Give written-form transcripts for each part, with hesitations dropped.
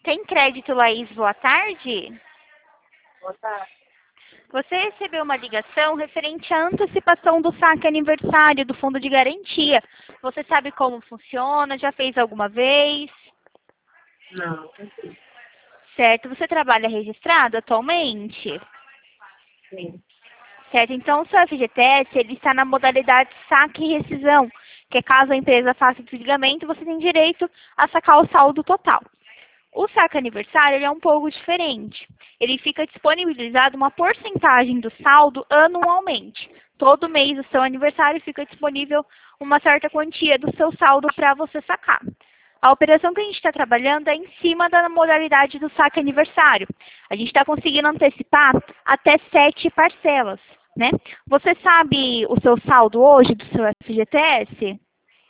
Tem crédito, Laís? Boa tarde. Boa tarde. Você recebeu uma ligação referente à antecipação do saque aniversário do Fundo de Garantia. Você sabe como funciona? Já fez alguma vez? Não, Certo. Você trabalha registrado atualmente? sim. Certo. Então, o seu FGTS ele está na modalidade saque e rescisão, que é caso a empresa faça o desligamento, você tem direito a sacar o saldo total. O saque aniversário ele é um pouco diferente. Ele fica disponibilizado uma porcentagem do saldo anualmente. Todo mês do seu aniversário fica disponível uma certa quantia do seu saldo para você sacar. A operação que a gente está trabalhando é em cima da modalidade do saque aniversário. A gente está conseguindo antecipar até 7 parcelas, né? Você sabe o seu saldo hoje do seu FGTS?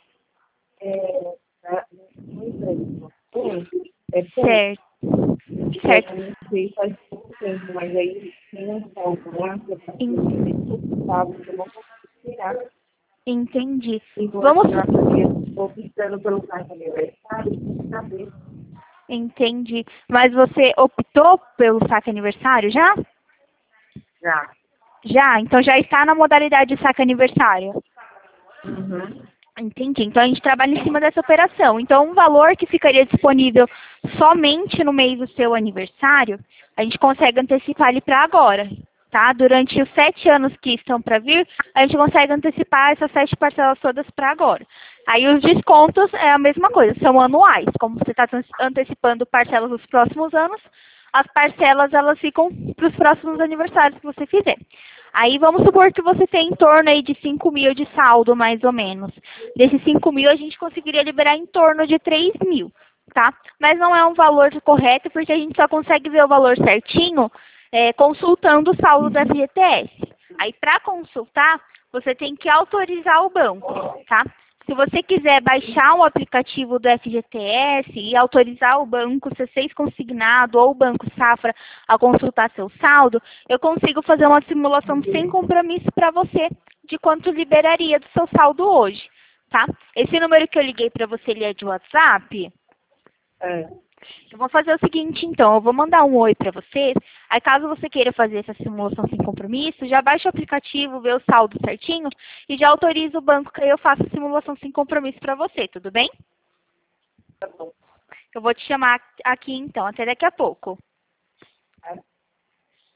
Uma empresa. É pouco. Certo. Certo. Eu não sei faz pouco tempo, mas aí tem um saldo lá que eu faço sábado, eu não consigo tirar. Entendi. E vou Vamos. tirar porque estou optando pelo saque aniversário sem saber. Entendi. Mas você optou pelo saque aniversário já? Já. Já? Então já está na modalidade de saque aniversário. Uhum. Entendi. Então a gente trabalha em cima dessa operação. Então um valor que ficaria disponível somente no mês do seu aniversário, a gente consegue antecipar ele para agora. Tá? Durante os 7 anos que estão para vir, a gente consegue antecipar essas 7 parcelas todas para agora. Aí os descontos é a mesma coisa, são anuais. Como você está antecipando parcelas dos próximos anos, as parcelas elas ficam para os próximos aniversários que você fizer. Aí vamos supor que você tem em torno aí de 5 mil de saldo, mais ou menos. Desses 5 mil, a gente conseguiria liberar em torno de 3 mil, tá? Mas não é um valor correto, porque a gente só consegue ver o valor certinho consultando o saldo do FGTS. Aí, para consultar, você tem que autorizar o banco, tá? Se você quiser baixar o aplicativo do FGTS e autorizar o banco C6 Consignado ou o Banco Safra a consultar seu saldo, eu consigo fazer uma simulação sem compromisso para você de quanto liberaria do seu saldo hoje, tá? Esse número que eu liguei para você, ele é de WhatsApp? É. Eu vou fazer o seguinte, então, eu vou mandar um oi para vocês. Aí, caso você queira fazer essa simulação sem compromisso, já baixa o aplicativo, vê o saldo certinho e já autoriza o banco que aí eu faço a simulação sem compromisso para você, tudo bem? Tá bom. Eu vou te chamar aqui, então. Até daqui a pouco.